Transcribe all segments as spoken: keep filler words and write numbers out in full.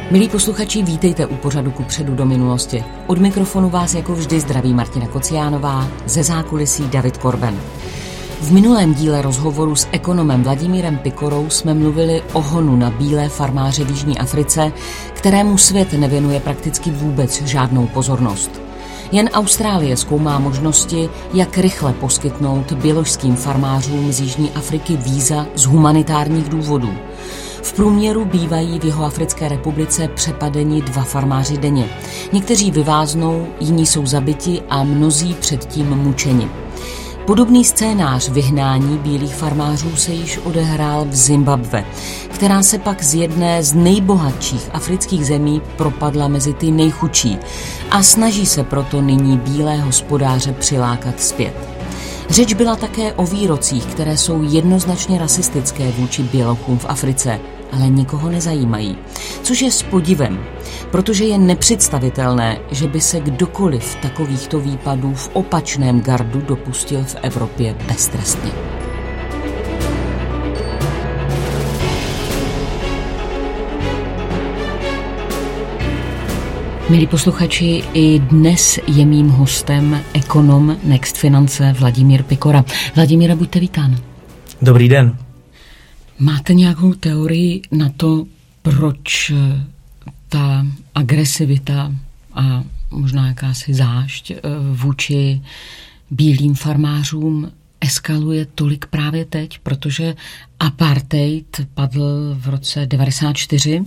Milí posluchači, vítejte u pořadu Kupředu do minulosti. Od mikrofonu vás jako vždy zdraví Martina Kociánová, ze zákulisí David Korben. V minulém díle rozhovoru s ekonomem Vladimírem Pikorou jsme mluvili o honu na bílé farmáře v Jižní Africe, kterému svět nevěnuje prakticky vůbec žádnou pozornost. Jen Austrálie zkoumá možnosti, jak rychle poskytnout běložským farmářům z Jižní Afriky víza z humanitárních důvodů. V průměru bývají v Jihoafrické republice přepadeni dva farmáři denně. Někteří vyváznou, jiní jsou zabiti a mnozí předtím mučeni. Podobný scénář vyhnání bílých farmářů se již odehrál v Zimbabwe, která se pak z jedné z nejbohatších afrických zemí propadla mezi ty nejchudší a snaží se proto nyní bílé hospodáře přilákat zpět. Řeč byla také o výrocích, které jsou jednoznačně rasistické vůči bělochům v Africe, ale nikoho nezajímají. Což je s podivem, protože je nepředstavitelné, že by se kdokoliv takovýchto výpadů v opačném gardu dopustil v Evropě beztrestně. Milí posluchači, i dnes je mým hostem ekonom Next Finance Vladimír Pikora. Vladimíre, buďte vítán. Dobrý den. Máte nějakou teorii na to, proč ta agresivita a možná jakási zášť vůči bílým farmářům eskaluje tolik právě teď? Protože apartheid padl v roce devadesát čtyři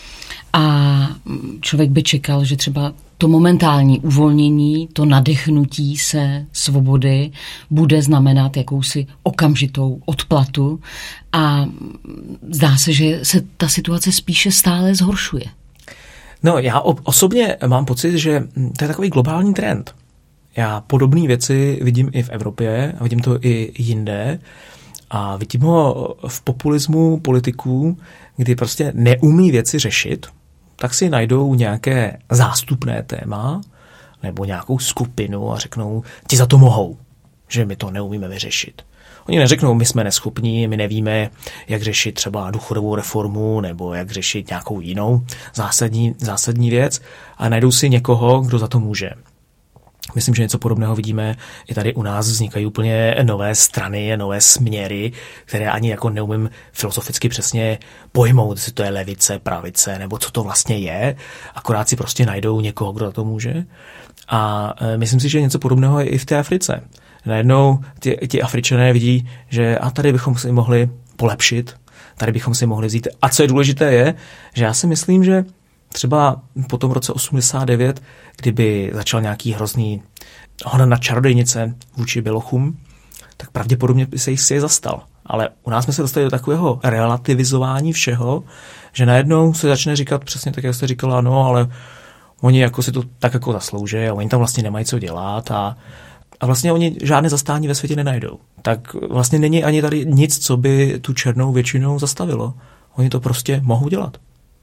a člověk by čekal, že třeba to momentální uvolnění, to nadechnutí se svobody bude znamenat jakousi okamžitou odplatu a zdá se, že se ta situace spíše stále zhoršuje. No, já osobně mám pocit, že to je takový globální trend. Já podobné věci vidím i v Evropě, a vidím to i jinde a vidím ho v populismu politiků, kdy prostě neumí věci řešit, tak si najdou nějaké zástupné téma nebo nějakou skupinu a řeknou, ti za to mohou, že my to neumíme vyřešit. Oni neřeknou, my jsme neschopní, my nevíme, jak řešit třeba důchodovou reformu nebo jak řešit nějakou jinou zásadní, zásadní věc a najdou si někoho, kdo za to může. Myslím, že něco podobného vidíme i tady u nás, vznikají úplně nové strany, nové směry, které ani jako neumím filozoficky přesně pojmout, jestli to je levice, pravice, nebo co to vlastně je, akorát si prostě najdou někoho, kdo za to může. A myslím si, že něco podobného je i v té Africe. Najednou ti, ti Afričané vidí, že a tady bychom si mohli polepšit, tady bychom si mohli vzít. A co je důležité je, že já si myslím, že třeba po tom roce osmdesát devět, kdyby začal nějaký hrozný hon na čarodejnice vůči bělochům, tak pravděpodobně by se jich si je zastal. Ale u nás jsme se dostali do takového relativizování všeho, že najednou se začne říkat přesně tak, jak jste říkala, no, ale oni jako si to tak jako zaslouží a oni tam vlastně nemají co dělat a, a vlastně oni žádné zastání ve světě nenajdou. Tak vlastně není ani tady nic, co by tu černou většinou zastavilo. Oni to prostě mohou dělat.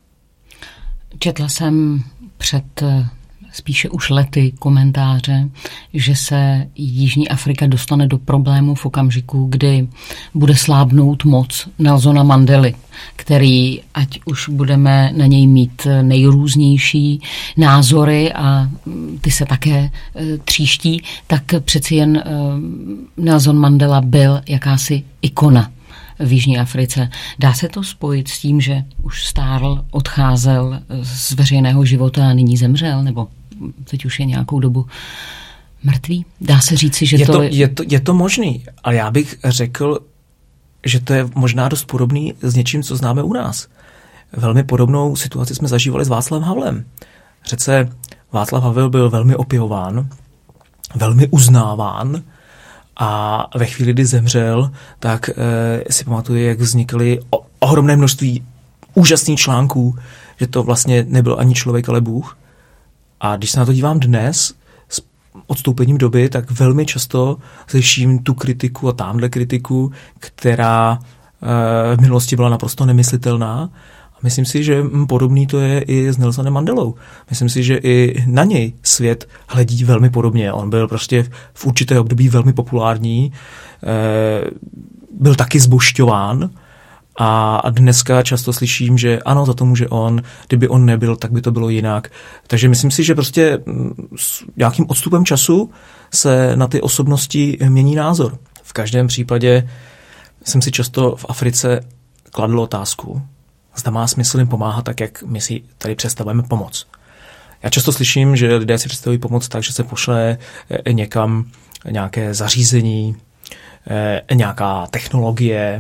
Četla jsem před spíše už lety komentáře, že se Jižní Afrika dostane do problému v okamžiku, kdy bude slábnout moc Nelsona Mandely, který, ať už budeme na něj mít nejrůznější názory a ty se také tříští, tak přeci jen Nelson Mandela byl jakási ikona v Jižní Africe. Dá se to spojit s tím, že už stárl, odcházel z veřejného života a nyní zemřel, nebo teď už je nějakou dobu mrtvý? Dá se říci, že je to... to je to, je to možný, ale já bych řekl, že to je možná dost podobný s něčím, co známe u nás. Velmi podobnou situaci jsme zažívali s Václavem Havlem. Řece Václav Havel byl velmi opěvován, velmi uznáván, a ve chvíli, kdy zemřel, tak e, si pamatuju, jak vznikaly o, ohromné množství úžasných článků, že to vlastně nebyl ani člověk, ale Bůh. A když se na to dívám dnes, s odstoupením doby, tak velmi často slyším tu kritiku a tamhle kritiku, která e, v minulosti byla naprosto nemyslitelná. A myslím si, že podobný to je i s Nelsonem Mandelou. Myslím si, že i na něj svět hledí velmi podobně. On byl prostě v určité období velmi populární, byl taky zbožťován A dneska často slyším, že ano, za to může on, kdyby on nebyl, tak by to bylo jinak. Takže myslím si, že prostě s nějakým odstupem času se na ty osobnosti mění názor. V každém případě jsem si často v Africe kladl otázku, zda má smysl jim pomáhat tak, jak my si tady představujeme pomoc. Já často slyším, že lidé si představují pomoc tak, že se pošle někam nějaké zařízení, nějaká technologie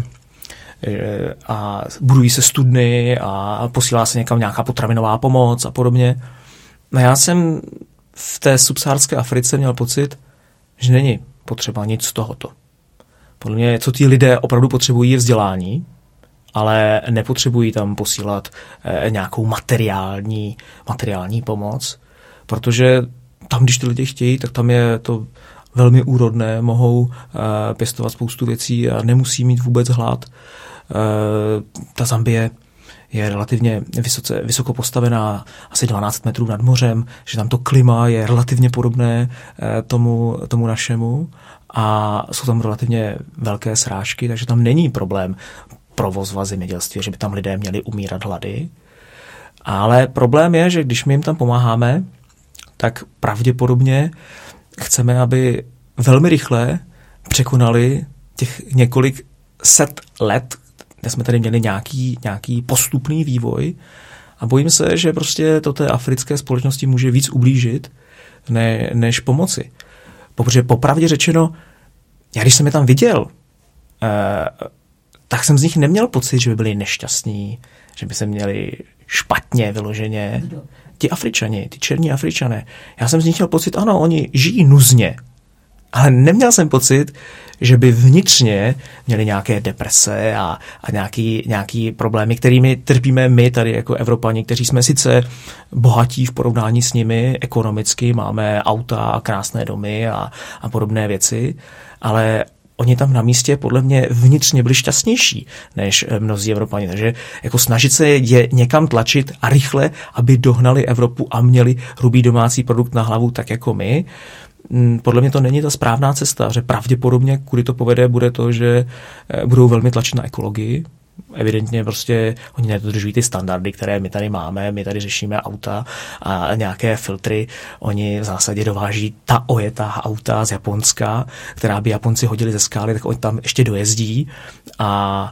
a budují se studny a posílá se někam nějaká potravinová pomoc a podobně. No já jsem v té subsaharské Africe měl pocit, že není potřeba nic z tohoto. Podle mě, co ti lidé opravdu potřebují, je vzdělání, ale nepotřebují tam posílat eh, nějakou materiální, materiální pomoc, protože tam, když ty lidi chtějí, tak tam je to velmi úrodné, mohou eh, pěstovat spoustu věcí a nemusí mít vůbec hlad. Eh, ta Zambie je relativně vysoce, vysoko postavená, asi dvanáct metrů nad mořem, že tam to klima je relativně podobné eh, tomu, tomu našemu a jsou tam relativně velké srážky, takže tam není problém provozovat zemědělství, že by tam lidé měli umírat hlady. Ale problém je, že když my jim tam pomáháme, tak pravděpodobně chceme, aby velmi rychle překonali těch několik set let, kde jsme tady měli nějaký, nějaký postupný vývoj a bojím se, že prostě to té africké společnosti může víc ublížit, ne, než pomoci. Protože popravdě řečeno, já když jsem je tam viděl, eh, tak jsem z nich neměl pocit, že by byli nešťastní, že by se měli špatně vyloženě. Ti Afričani, ty černí Afričané. Já jsem z nich měl pocit, ano, oni žijí nuzně, ale neměl jsem pocit, že by vnitřně měli nějaké deprese a, a nějaký, nějaký problémy, kterými trpíme my tady jako Evropani, kteří jsme sice bohatí v porovnání s nimi, ekonomicky máme auta a krásné domy a, a podobné věci, ale oni tam na místě podle mě vnitřně byli šťastnější než mnozí Evropani. Takže jako snažit se je někam tlačit a rychle, aby dohnali Evropu a měli hrubý domácí produkt na hlavu tak jako my, podle mě to není ta správná cesta, že pravděpodobně, kudy to povede, bude to, že budou velmi tlačit na ekologii. Evidentně prostě oni nedodržují ty standardy, které my tady máme, my tady řešíme auta a nějaké filtry, oni v zásadě dováží ta ojetá auta z Japonska, která by Japonci hodili ze skály, tak oni tam ještě dojezdí a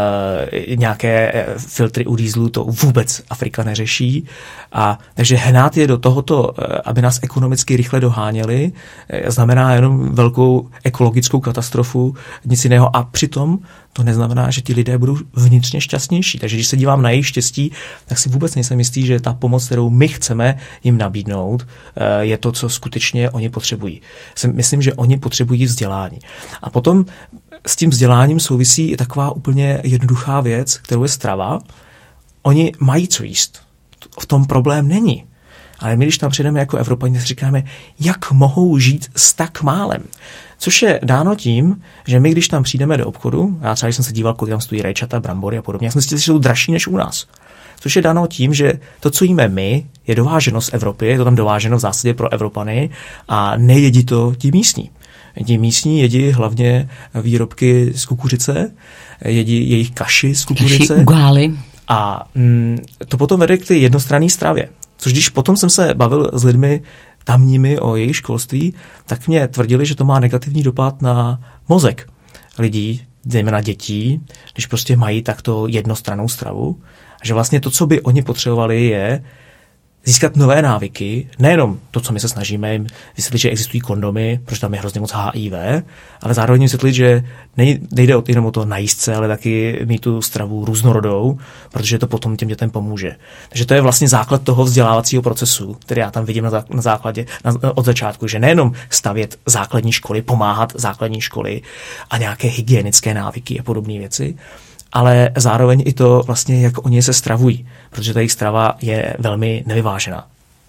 e, nějaké filtry u dieselu to vůbec Afrika neřeší. A takže hnát je do tohoto, aby nás ekonomicky rychle doháněli, znamená jenom velkou ekologickou katastrofu, nic jiného. A přitom to neznamená, že ti lidé budou vnitřně šťastnější. Takže když se dívám na jejich štěstí, tak si vůbec nejsem jistý, že ta pomoc, kterou my chceme jim nabídnout, je to, co skutečně oni potřebují. Myslím, že oni potřebují vzdělání. A potom s tím vzděláním souvisí i taková úplně jednoduchá věc, kterou je strava. Oni mají co jíst. V tom problém není. Ale my, když tam přijdeme jako Evropani, tak říkáme, jak mohou žít s tak málem. Což je dáno tím, že my, když tam přijdeme do obchodu, já třeba když jsem se díval, kolik tam stojí rajčata, brambory a podobně, já jsem si že jsou dražší než u nás. Což je dáno tím, že to, co jíme my, je dováženo z Evropy, je to tam dováženo v zásadě pro Evropany a nejedí to ti místní. Ti místní jedí hlavně výrobky z kukuřice, jedí jejich kaši z kukuřice. Kaši ugály. A mm, to potom vede k té jednostranné stravě. Což když potom jsem se bavil s lidmi tamními o jejich školství, tak mě tvrdili, že to má negativní dopad na mozek lidí, zejména dětí, když prostě mají takto jednostrannou stravu. A že vlastně to, co by oni potřebovali, je získat nové návyky, nejenom to, co my se snažíme jim vysvětlit, že existují kondomy, protože tam je hrozně moc H I V, ale zároveň vysvětlit, že nejde jenom o to najíst se, ale taky mít tu stravu různorodou, protože to potom těm dětem pomůže. Takže to je vlastně základ toho vzdělávacího procesu, který já tam vidím na základě na, od začátku, že nejenom stavět základní školy, pomáhat základní školy a nějaké hygienické návyky a podobné věci, ale zároveň i to vlastně, jak oni se stravují, protože ta jejich strava je velmi nevyvážená.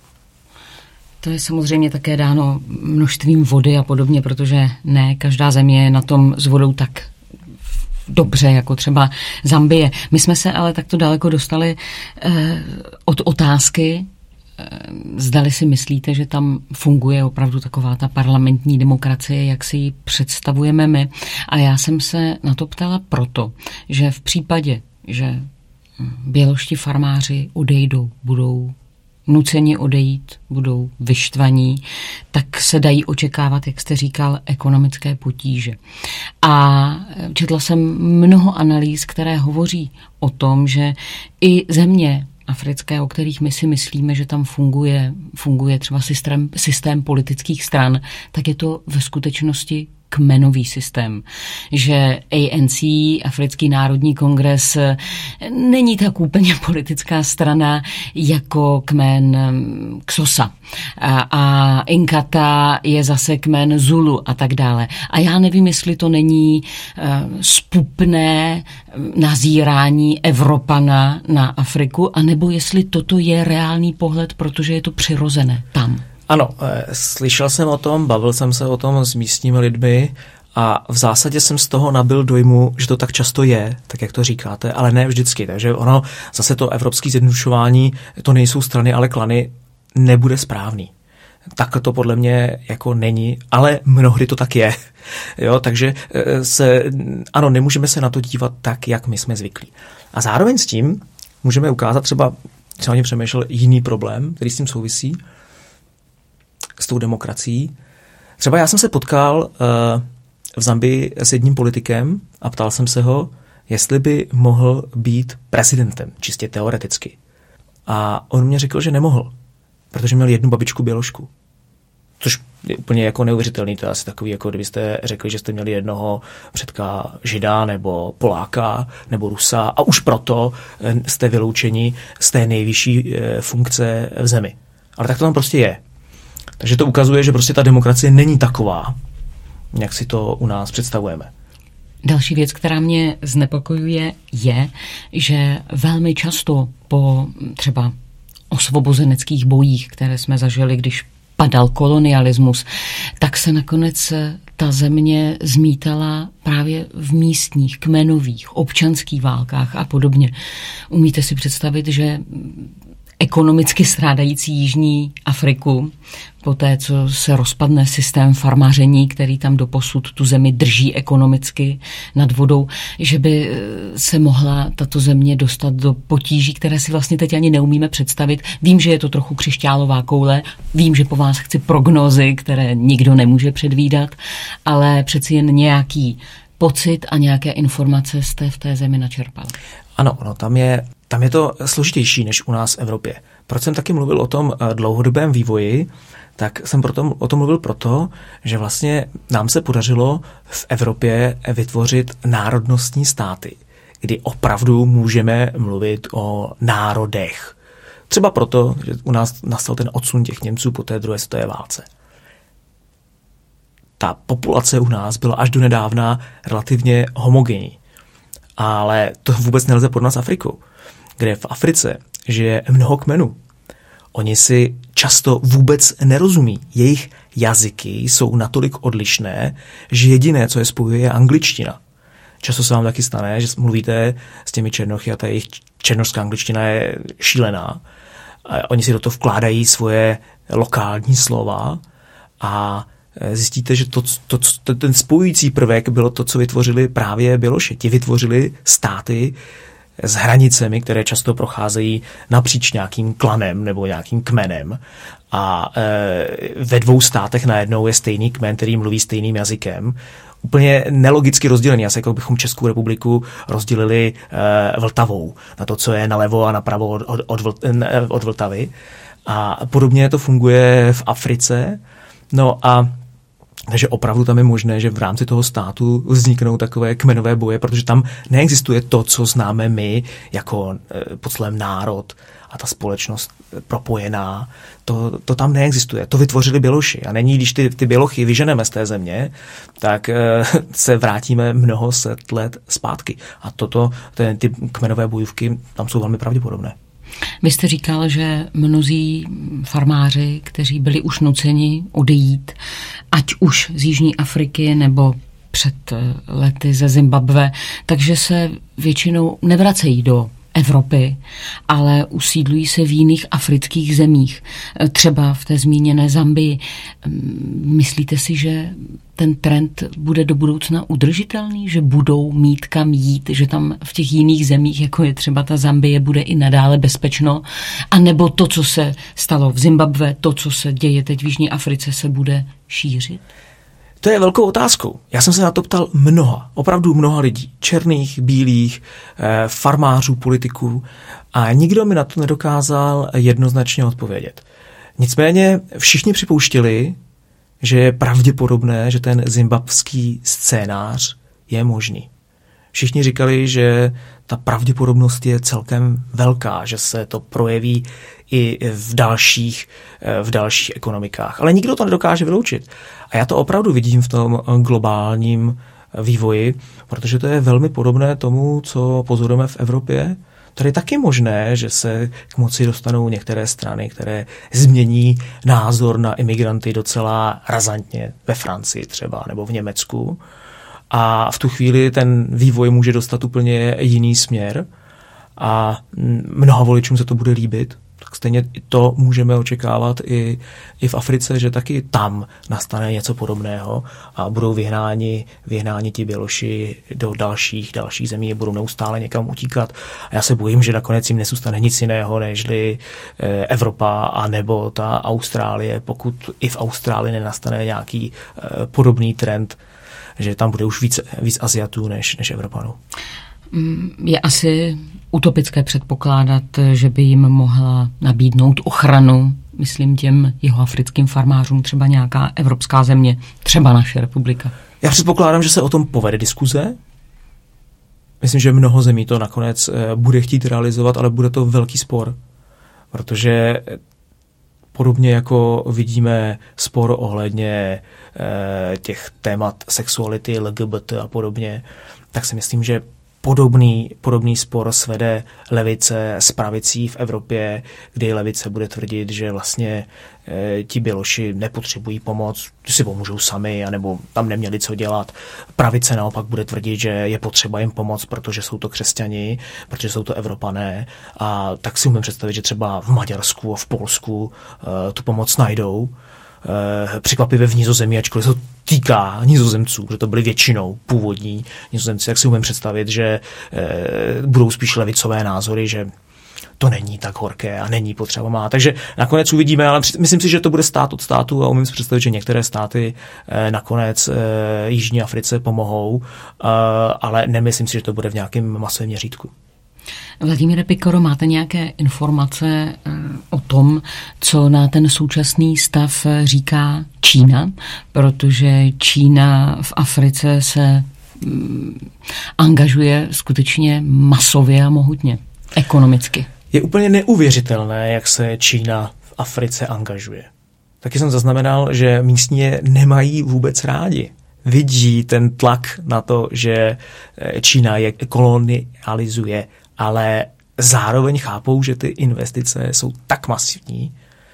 To je samozřejmě také dáno množstvím vody a podobně, protože ne každá země je na tom s vodou tak dobře, jako třeba Zambie. My jsme se ale takto daleko dostali eh, od otázky, zdali si myslíte, že tam funguje opravdu taková ta parlamentní demokracie, jak si ji představujeme my. A já jsem se na to ptala proto, že v případě že běložští farmáři odejdou, budou nuceni odejít, budou vyštvaní, tak se dají očekávat, jak jste říkal, ekonomické potíže. A četla jsem mnoho analýz, které hovoří o tom, že i země africké, o kterých my si myslíme, že tam funguje, funguje třeba systém, systém politických stran, tak je to ve skutečnosti kmenový systém. Že A N C, Africký národní kongres, není tak úplně politická strana jako kmen Xhosa. A, a Inkatha je zase kmen Zulu a tak dále. A já nevím, jestli to není uh, spupné nazírání Evropana na Afriku, anebo jestli toto je reálný pohled, protože je to přirozené tam. Ano, slyšel jsem o tom, bavil jsem se o tom s místními lidmi a v zásadě jsem z toho nabyl dojmu, že to tak často je, tak jak to říkáte, ale ne vždycky. Takže ono, zase to evropské zjednodušování, to nejsou strany, ale klany, nebude správný. Tak to podle mě jako není, ale mnohdy to tak je. Jo, takže se, ano, nemůžeme se na to dívat tak, jak my jsme zvyklí. A zároveň s tím můžeme ukázat třeba, jsem o něm přemýšlel, jiný problém, který s tím souvisí, s tou demokracií. Třeba já jsem se potkal uh, v Zambii s jedním politikem a ptal jsem se ho, jestli by mohl být prezidentem, čistě teoreticky. A on mě řekl, že nemohl, protože měl jednu babičku běložku. Což je úplně jako neuvěřitelný, to je asi takový, jako kdybyste řekli, že jste měli jednoho předka Žida nebo Poláka nebo Rusa a už proto jste vyloučeni z té nejvyšší funkce v zemi. Ale tak to tam prostě je. Takže to ukazuje, že prostě ta demokracie není taková, jak si to u nás představujeme. Další věc, která mě znepokojuje, je, že velmi často po třeba osvobozeneckých bojích, které jsme zažili, když padal kolonialismus, tak se nakonec ta země zmítala právě v místních, kmenových, občanských válkách a podobně. Umíte si představit, že ekonomicky strádající Jižní Afriku, poté co se rozpadne systém farmaření, který tam doposud tu zemi drží ekonomicky nad vodou, že by se mohla tato země dostat do potíží, které si vlastně teď ani neumíme představit. Vím, že je to trochu křišťálová koule, vím, že po vás chci prognózy, které nikdo nemůže předvídat, ale přeci jen nějaký pocit a nějaké informace jste v té zemi načerpal. Ano, no, tam je Tam je to složitější než u nás v Evropě. Proč jsem taky mluvil o tom dlouhodobém vývoji, tak jsem proto, o tom mluvil proto, že vlastně nám se podařilo v Evropě vytvořit národnostní státy, kdy opravdu můžeme mluvit o národech. Třeba proto, že u nás nastal ten odsun těch Němců po té druhé světové válce. Ta populace u nás byla až do nedávna relativně homogenní. Ale to vůbec nelze porovnat s Afrikou, kde v Africe žije mnoho kmenů. Oni si často vůbec nerozumí. Jejich jazyky jsou natolik odlišné, že jediné, co je spojuje, je angličtina. Často se vám taky stane, že mluvíte s těmi černochy a ta jejich černošská angličtina je šílená. A oni si do toho vkládají svoje lokální slova a zjistíte, že to, to, to, ten spojující prvek bylo to, co vytvořili právě Běloši. Ti vytvořili státy s hranicemi, které často procházejí napříč nějakým klanem nebo nějakým kmenem. A e, ve dvou státech najednou je stejný kmen, který mluví stejným jazykem. Úplně nelogicky rozdělený. Asi jako bychom Českou republiku rozdělili e, Vltavou na to, co je nalevo a napravo od, od, od, Vl, od Vltavy. A podobně to funguje v Africe. No a takže opravdu tam je možné, že v rámci toho státu vzniknou takové kmenové boje, protože tam neexistuje to, co známe my jako pod slovem národ a ta společnost propojená. To, to tam neexistuje. To vytvořili Běloši. A není, když ty, ty Bělochy vyženeme z té země, tak e, se vrátíme mnoho set let zpátky. A toto, ty, ty kmenové bojůvky tam jsou velmi pravděpodobné. Vy jste říkal, že mnozí farmáři, kteří byli už nuceni odejít, ať už z Jižní Afriky nebo před lety ze Zimbabwe, takže se většinou nevracejí do Evropy, ale usídlují se v jiných afrických zemích, třeba v té zmíněné Zambii. Myslíte si, že ten trend bude do budoucna udržitelný, že budou mít kam jít, že tam v těch jiných zemích, jako je třeba ta Zambie, bude i nadále bezpečno, a nebo to, co se stalo v Zimbabwe, to, co se děje teď v Jižní Africe, se bude šířit? To je velkou otázkou. Já jsem se na to ptal mnoha, opravdu mnoha lidí, černých, bílých, farmářů, politiků, a nikdo mi na to nedokázal jednoznačně odpovědět. Nicméně všichni připouštěli, že je pravděpodobné, že ten zimbabský scénář je možný. Všichni říkali, že ta pravděpodobnost je celkem velká, že se to projeví i v dalších, v dalších ekonomikách. Ale nikdo to nedokáže vyloučit. A já to opravdu vidím v tom globálním vývoji, protože to je velmi podobné tomu, co pozorujeme v Evropě. Tady je taky možné, že se k moci dostanou některé strany, které změní názor na imigranty docela razantně, ve Francii třeba, nebo v Německu. A v tu chvíli ten vývoj může dostat úplně jiný směr a mnoha voličům se to bude líbit. Tak stejně to můžeme očekávat i, i v Africe, že taky tam nastane něco podobného a budou vyhnáni, vyhnáni ti Běloši do dalších, dalších zemí, budou neustále někam utíkat. A já se bojím, že nakonec jim nezůstane nic jiného, nežli Evropa a nebo ta Austrálie, pokud i v Austrálii nenastane nějaký podobný trend, že tam bude už víc, víc Asiatů než, než Evropanů. Je asi utopické předpokládat, že by jim mohla nabídnout ochranu, myslím těm jihoafrickým farmářům, třeba nějaká evropská země, třeba naše republika. Já předpokládám, že se o tom povede diskuze. Myslím, že mnoho zemí to nakonec bude chtít realizovat, ale bude to velký spor, protože podobně jako vidíme spor ohledně těch témat sexuality, L G B T a podobně, tak si myslím, že Podobný, podobný spor svede levice s pravicí v Evropě, kdy levice bude tvrdit, že vlastně e, ti Běloši nepotřebují pomoc, že si pomůžou sami, anebo tam neměli co dělat. Pravice naopak bude tvrdit, že je potřeba jim pomoct, protože jsou to křesťani, protože jsou to Evropané. A tak si umím představit, že třeba v Maďarsku a v Polsku e, tu pomoc najdou. E, překvapivě v Nizozemí, ačkoliv se to týká Nizozemců, že to byli většinou původní Nizozemci, jak si umím představit, že e, budou spíš levicové názory, že to není tak horké a není potřeba má. Takže nakonec uvidíme, ale myslím si, že to bude stát od státu a umím si představit, že některé státy e, nakonec e, Jižní Africe pomohou, e, ale nemyslím si, že to bude v nějakém masovém měřítku. Vladimíre Pikoro, máte nějaké informace o tom, co na ten současný stav říká Čína? Protože Čína v Africe se angažuje skutečně masově a mohutně, ekonomicky. Je úplně neuvěřitelné, jak se Čína v Africe angažuje. Taky jsem zaznamenal, že místní nemají vůbec rádi. Vidí ten tlak na to, že Čína je kolonializuje, ale zároveň chápou, že ty investice jsou tak masivní,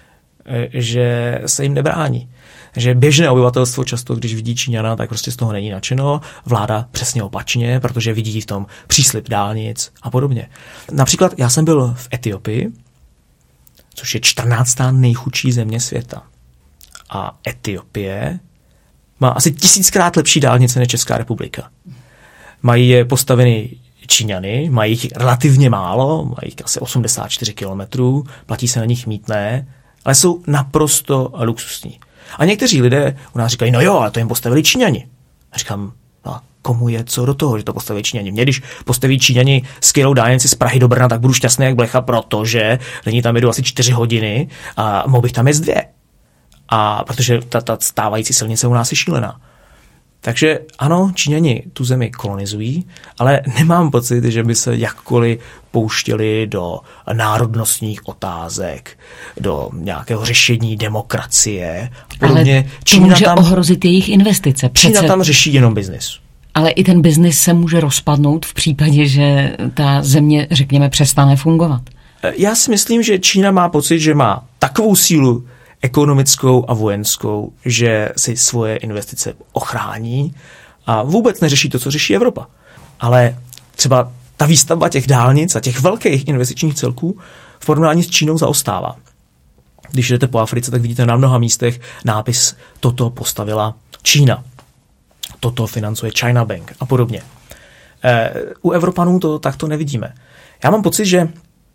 že se jim nebrání. Že běžné obyvatelstvo často, když vidí Číňana, tak prostě z toho není nadšeno. Vláda přesně opačně, protože vidí v tom příslib dálnic a podobně. Například já jsem byl v Etiopii, což je čtrnáctá nejchudší země světa. A Etiopie má asi tisíckrát lepší dálnice než Česká republika. Mají je postaveny Číňany, mají jich relativně málo, mají asi osmdesát čtyři kilometrů, platí se na nich mýtné, ale jsou naprosto luxusní. A někteří lidé u nás říkají, no jo, ale to jim postavili Číňani. A říkám, no, komu je co do toho, že to postaví Číňani? Mě, když postaví Číňani skvělou dálnici z Prahy do Brna, tak budu šťastný jak blecha, protože lidi tam jedou asi čtyři hodiny a mohl bych tam jet dvě. A protože ta, ta stávající silnice u nás je šílená. Takže ano, Číňani tu zemi kolonizují, ale nemám pocit, že by se jakkoliv pouštěli do národnostních otázek, do nějakého řešení demokracie. Podobně. Ale to Čína může tam ohrozit jejich investice. Přece. Čína tam řeší jenom biznis. Ale i ten biznis se může rozpadnout v případě, že ta země, řekněme, přestane fungovat. Já si myslím, že Čína má pocit, že má takovou sílu ekonomickou a vojenskou, že si svoje investice ochrání a vůbec neřeší to, co řeší Evropa. Ale třeba ta výstavba těch dálnic a těch velkých investičních celků v porovnání s Čínou zaostává. Když jdete po Africe, tak vidíte na mnoha místech nápis toto postavila Čína. Toto financuje China Bank a podobně. E, u Evropanů to takto nevidíme. Já mám pocit, že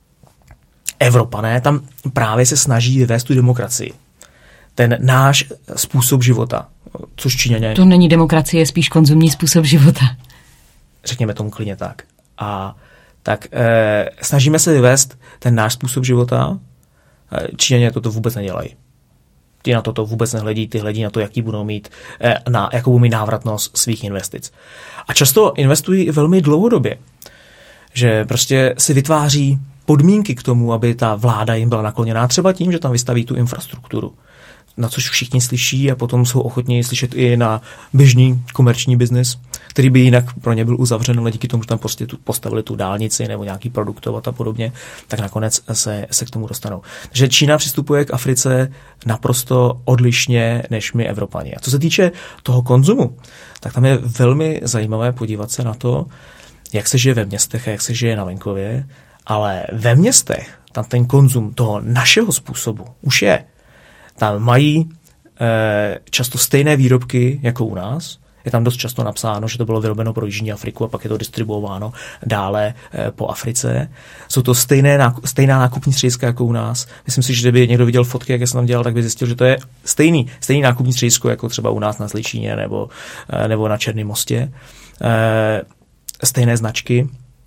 Evropané tam právě se snaží vyvést tu demokracii. Ten náš způsob života, což Číňané... To není demokracie, je spíš konzumní způsob života. Řekněme tomu klidně tak. A tak e, snažíme se vyvést ten náš způsob života. Číňané toto vůbec nedělají. Ty na toto vůbec nehledí, ty hledí na to, jaký budou mít, e, na, jakou budou mít návratnost svých investic. A často investují velmi dlouhodobě. Že prostě si vytváří podmínky k tomu, aby ta vláda jim byla nakloněná, třeba tím, že tam vystaví tu infrastrukturu, na což všichni slyší a potom jsou ochotní slyšet i na běžný komerční biznis, který by jinak pro ně byl uzavřen, ale díky tomu, že tam prostě tu postavili tu dálnici nebo nějaký produktovat a podobně, tak nakonec se, se k tomu dostanou. Takže Čína přistupuje k Africe naprosto odlišně než my Evropani. A co se týče toho konzumu, tak tam je velmi zajímavé podívat se na to, jak se žije ve městech a jak se žije na venkově, ale ve městech tam ten konzum toho našeho způsobu už je. Tam mají e, často stejné výrobky jako u nás. Je tam dost často napsáno, že to bylo vyrobeno pro Jižní Afriku a pak je to distribuováno dále e, po Africe. Jsou to stejné, nákup, stejná nákupní střediska jako u nás. Myslím si, že kdyby někdo viděl fotky, jak jsem tam dělal, tak by zjistil, že to je stejný, stejný nákupní středisko jako třeba u nás na Zličíně nebo, e, nebo na Černém Mostě. E, stejné značky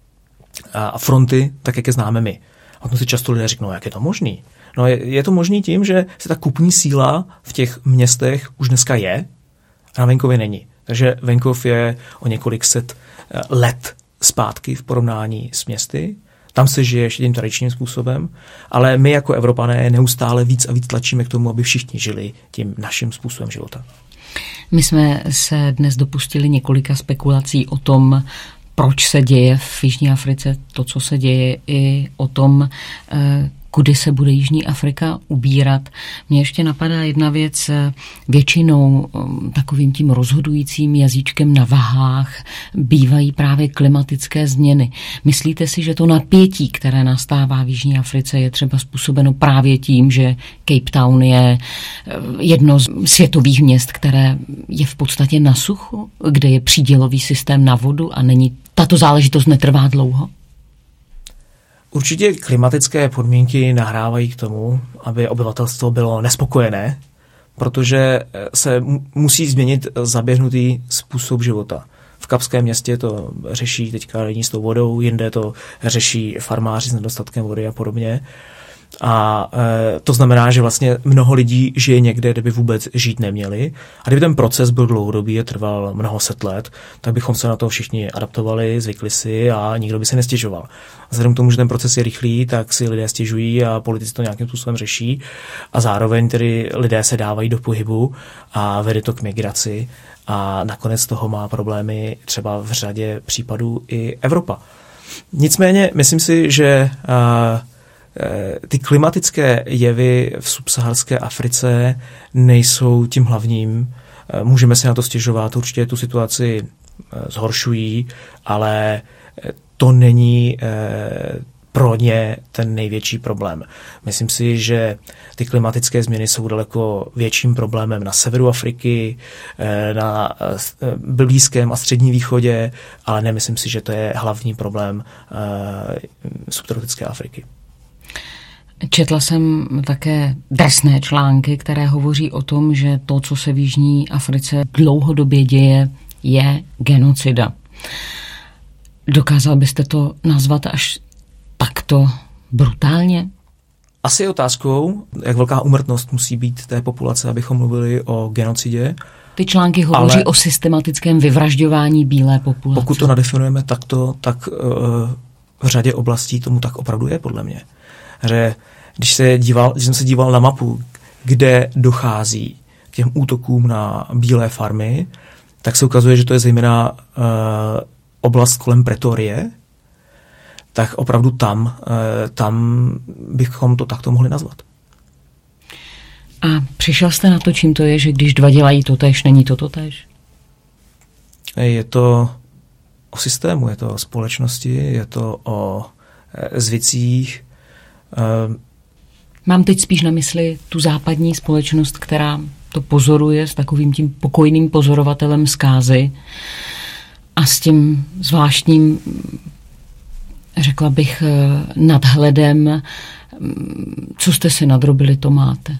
a fronty, tak jak je známe my. A to si často lidé řeknou, jak je to možný. No je, je to možný tím, že se ta kupní síla v těch městech už dneska je a na venkově není. Takže venkov je o několik set let zpátky v porovnání s městy. Tam se žije ještě tím tradičním způsobem, ale my jako Evropané neustále víc a víc tlačíme k tomu, aby všichni žili tím naším způsobem života. My jsme se dnes dopustili několika spekulací o tom, proč se děje v Jižní Africe to, co se děje, i o tom, kudy se bude Jižní Afrika ubírat. Mně ještě napadá jedna věc, většinou takovým tím rozhodujícím jazyčkem na vahách bývají právě klimatické změny. Myslíte si, že to napětí, které nastává v Jižní Africe, je třeba způsobeno právě tím, že Cape Town je jedno z světových měst, které je v podstatě na suchu, kde je přídělový systém na vodu a není, tato záležitost netrvá dlouho? Určitě klimatické podmínky nahrávají k tomu, aby obyvatelstvo bylo nespokojené, protože se musí změnit zaběhnutý způsob života. V Kapském městě to řeší teďka lidi s tou vodou, jinde to řeší farmáři s nedostatkem vody a podobně. A e, to znamená, že vlastně mnoho lidí žije někde, kde by vůbec žít neměli. A kdyby ten proces byl dlouhodobý a trval mnoho set let, tak bychom se na to všichni adaptovali, zvykli si a nikdo by se nestěžoval. Vzhledem k tomu, že ten proces je rychlý, tak si lidé stěžují a politici to nějakým způsobem řeší. A zároveň tedy lidé se dávají do pohybu a vede to k migraci. A nakonec toho má problémy třeba v řadě případů i Evropa. Nicméně myslím si, že uh, ty klimatické jevy v subsaharské Africe nejsou tím hlavním. Můžeme si na to stěžovat, určitě tu situaci zhoršují, ale to není pro ně ten největší problém. Myslím si, že ty klimatické změny jsou daleko větším problémem na severu Afriky, na Blízkém a Středním východě, ale nemyslím si, že to je hlavní problém subtropické Afriky. Četla jsem také drsné články, které hovoří o tom, že to, co se v Jižní Africe dlouhodobě děje, je genocida. Dokázal byste to nazvat až takto brutálně? Asi je otázkou, jak velká úmrtnost musí být té populace, abychom mluvili o genocidě. Ty články hovoří ale o systematickém vyvražďování bílé populace. Pokud to nadefinujeme takto, tak uh, v řadě oblastí tomu tak opravdu je, podle mě. Že když, se díval, když jsem se díval na mapu, kde dochází k těm útokům na bílé farmy, tak se ukazuje, že to je zejména uh, oblast kolem Pretorie, tak opravdu tam, uh, tam bychom to takto mohli nazvat. A přišel jste na to, čím to je, že když dva dělají totéž, není to totéž? Je to o systému, je to o společnosti, je to o e, zvicích. E, Mám teď spíš na mysli tu západní společnost, která to pozoruje s takovým tím pokojným pozorovatelem zkázy a s tím zvláštním, řekla bych, nadhledem, co jste si nadrobili, to máte.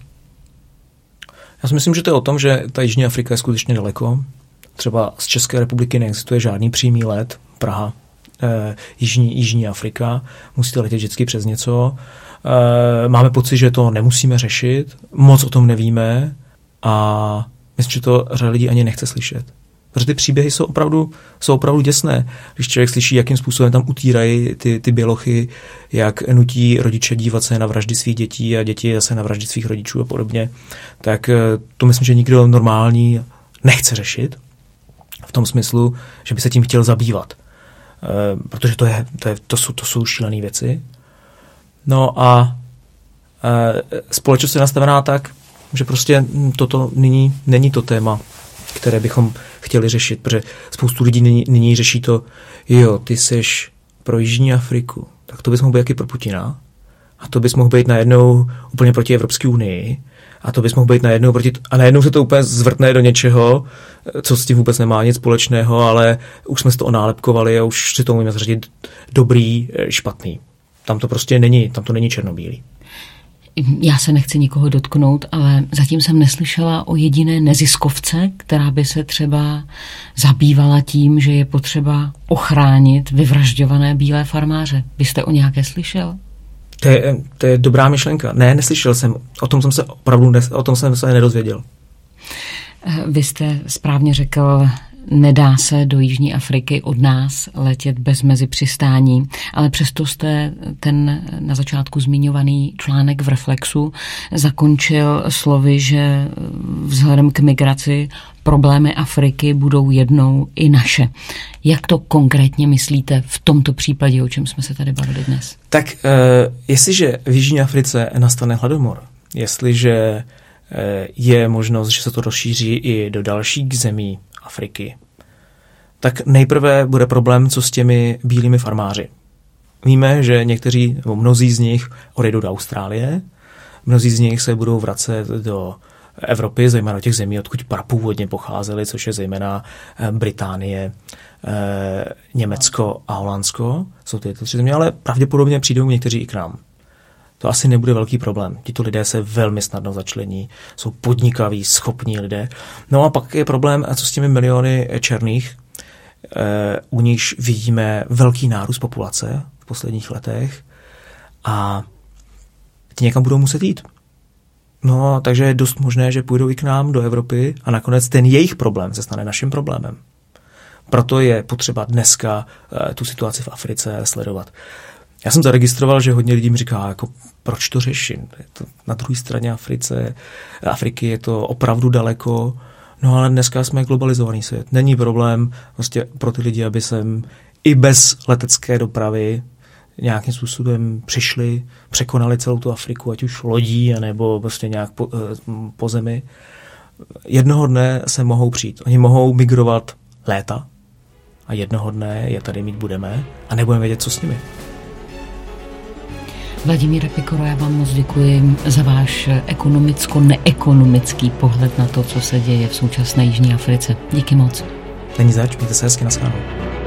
Já si myslím, že to je o tom, že ta Jižní Afrika je skutečně daleko. Třeba z České republiky neexistuje žádný přímý let. Praha, eh, Jižní, Jižní Afrika. Musíte letět vždycky přes něco. Eh, máme pocit, že to nemusíme řešit. Moc o tom nevíme. A myslím, že to řada lidí ani nechce slyšet. Protože ty příběhy jsou opravdu, jsou opravdu děsné. Když člověk slyší, jakým způsobem tam utírají ty, ty bělochy, jak nutí rodiče dívat se na vraždy svých dětí a děti zase na vraždy svých rodičů a podobně, tak to myslím, že nikdo normální nechce řešit. V tom smyslu, že by se tím chtěl zabývat. E, protože to, je, to, je, to, jsou, to jsou šílené věci. No a e, společnost je nastavená tak, že prostě toto nyní není to téma, které bychom chtěli řešit, protože spoustu lidí nyní, nyní řeší to, jo, ty seš pro Jižní Afriku, tak to bys mohl být jaký pro Putina a to bys mohl být najednou úplně proti Evropské unii a to bys mohl být najednou proti, a najednou se to úplně zvrtne do něčeho, co s tím vůbec nemá nic společného, ale už jsme si to onálepkovali a už si to můžeme zařadit dobrý, špatný. Tam to prostě není, tam to není černobílý. Já se nechci nikoho dotknout, ale zatím jsem neslyšela o jediné neziskovce, která by se třeba zabývala tím, že je potřeba ochránit vyvražďované bílé farmáře. Vy jste o nějaké slyšel? To je, to je dobrá myšlenka. Ne, neslyšel jsem. O tom jsem se opravdu ne, o tom jsem se nedozvěděl. Vy jste správně řekl, nedá se do Jižní Afriky od nás letět bez mezi přistání, ale přesto jste ten na začátku zmiňovaný článek v Reflexu zakončil slovy, že vzhledem k migraci problémy Afriky budou jednou i naše. Jak to konkrétně myslíte v tomto případě, o čem jsme se tady bavili dnes? Tak uh, jestliže v Jižní Africe nastane hladomor, jestliže uh, je možnost, že se to rozšíří i do dalších zemí Afriky, tak nejprve bude problém, co s těmi bílými farmáři. Víme, že někteří, nebo mnozí z nich odejdou do Austrálie, mnozí z nich se budou vracet do Evropy, zejména do těch zemí, odkud prapůvodně pocházeli, což je zejména Británie, Německo a Holandsko. Jsou ty tři země, ale pravděpodobně přijdou někteří i k nám. To asi nebude velký problém. Tito lidé se velmi snadno začlení, jsou podnikaví, schopní lidé. No a pak je problém, co s těmi miliony černých, u nichž vidíme velký nárůst populace v posledních letech a ti někam budou muset jít. No, takže je dost možné, že půjdou i k nám do Evropy a nakonec ten jejich problém se stane naším problémem. Proto je potřeba dneska tu situaci v Africe sledovat. Já jsem zaregistroval, že hodně lidí mi říká, jako, proč to řeším? Je to na druhé straně Africe, Afriky je to opravdu daleko, no ale dneska jsme globalizovaný svět. Není problém prostě pro ty lidi, aby sem i bez letecké dopravy nějakým způsobem přišli, překonali celou tu Afriku, ať už lodí, nebo prostě nějak po, po zemi. Jednoho dne se mohou přijít. Oni mohou migrovat léta a jednoho dne je tady mít budeme a nebudeme vědět, co s nimi. Vladimíre Pikoro, já vám moc děkuji za váš ekonomicko-neekonomický pohled na to, co se děje v současné Jižní Africe. Díky moc. Není zač, mějte se hezky, naschledanou.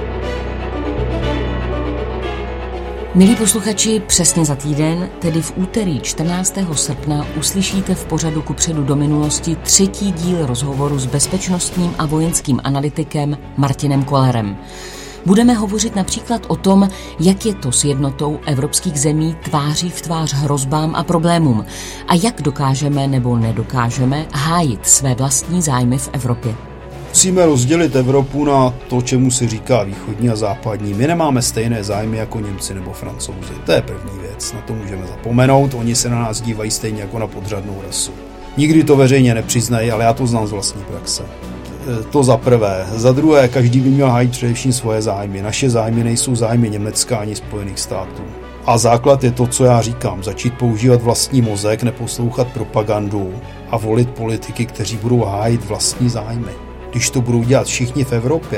Milí posluchači, přesně za týden, tedy v úterý čtrnáctého srpna, uslyšíte v pořadu Kupředu do minulosti třetí díl rozhovoru s bezpečnostním a vojenským analytikem Martinem Kollerem. Budeme hovořit například o tom, jak je to s jednotou evropských zemí tváří v tvář hrozbám a problémům a jak dokážeme nebo nedokážeme hájit své vlastní zájmy v Evropě. Musíme rozdělit Evropu na to, čemu se říká východní a západní. My nemáme stejné zájmy jako Němci nebo Francouzi. To je první věc, na to můžeme zapomenout. Oni se na nás dívají stejně jako na podřadnou rasu. Nikdy to veřejně nepřiznají, ale já to znám z vlastní praxe. To za prvé. Za druhé, každý by měl hájit především svoje zájmy. Naše zájmy nejsou zájmy Německa ani Spojených států. A základ je to, co já říkám. Začít používat vlastní mozek, neposlouchat propagandu a volit politiky, kteří budou hájit vlastní zájmy. Když to budou dělat všichni v Evropě,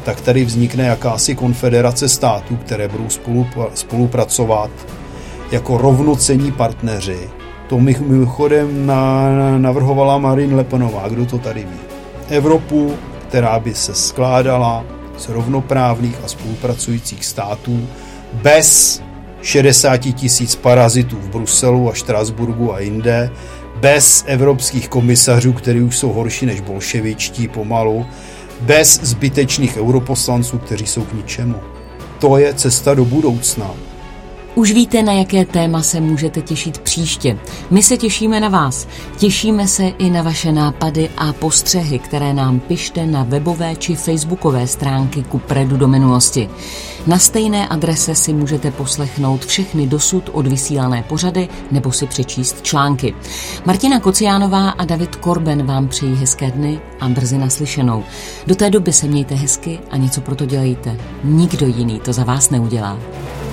tak tady vznikne jakási konfederace států, které budou spolupracovat jako rovnocenní partneři. To mimochodem navrhovala Marine Le Penová, kdo to tady ví. Evropu, která by se skládala z rovnoprávných a spolupracujících států bez šedesát tisíc parazitů v Bruselu a Štrasburgu a jinde, bez evropských komisařů, kteří už jsou horší než bolševičtí pomalu, bez zbytečných europoslanců, kteří jsou k ničemu. To je cesta do budoucna. Už víte, na jaké téma se můžete těšit příště. My se těšíme na vás. Těšíme se i na vaše nápady a postřehy, které nám pište na webové či facebookové stránky Kupredu do minulosti. Na stejné adrese si můžete poslechnout všechny dosud odvysílané pořady nebo si přečíst články. Martina Kociánová a David Korben vám přejí hezké dny a brzy naslyšenou. Do té doby se mějte hezky a něco pro to dělejte. Nikdo jiný to za vás neudělá.